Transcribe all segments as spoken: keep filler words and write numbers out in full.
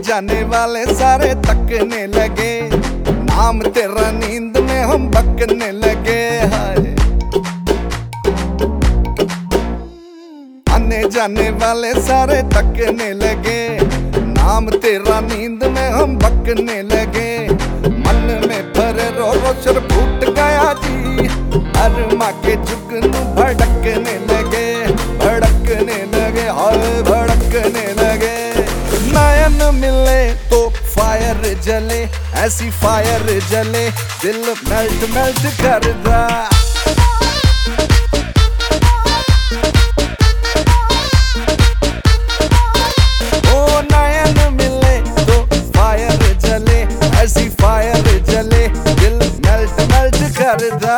जाने वाले सारे तकने लगे, नाम तेरा नींद में हम बकने लगे। हाय आने जाने वाले सारे तकने लगे, नाम तेरा नींद में हम बकने लगे। मन में भरे रो रो सर फूट गया जी, हर माँ के जुगनू भड़कने लगे, भड़कने लगे, हाय भड़कने लगे। नयन मिले तो फायर जले, ऐसी फायर जले दिल मेल्ट मेल्ट कर दा। ओ नयन मिले तो फायर जले, ऐसी फायर जले दिल मेल्ट मेल्ट कर दा।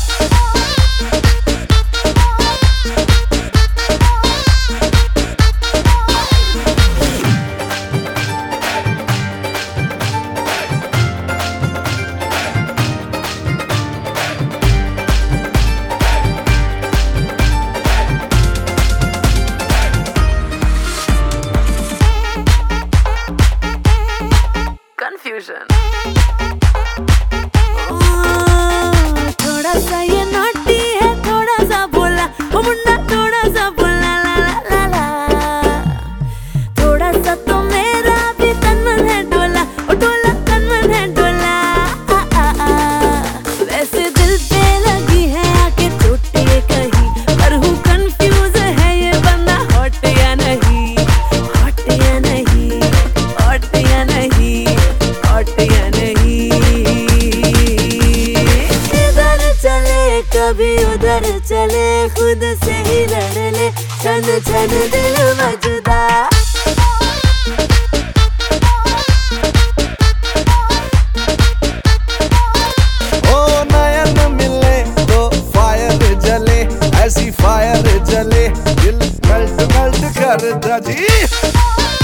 Confusion. थोड़ा सा ये नॉटी है, थोड़ा सा बोला वो मुन्ना, थोड़ा सा बोला ला ला ला ला। थोड़ा सा तो मेरा भी तन मन है डोला, ओ डोला तन मन है डोला। आ, आ, आ। वैसे दिल पे लगी है आके चोट ये कहीं, पर हूँ कंफ्यूज है ये बंदा हॉट या नहीं, हॉट या नहीं, हॉट या नहीं, हॉट या नहीं। इधर चले कभी उधर चले, खुद से ही लड़ ले छन छन दिल मजदा। ओ नयन मिले तो फायर जले, ऐसी फायर जले दिल मेल्ट मेल्ट कर दा जी।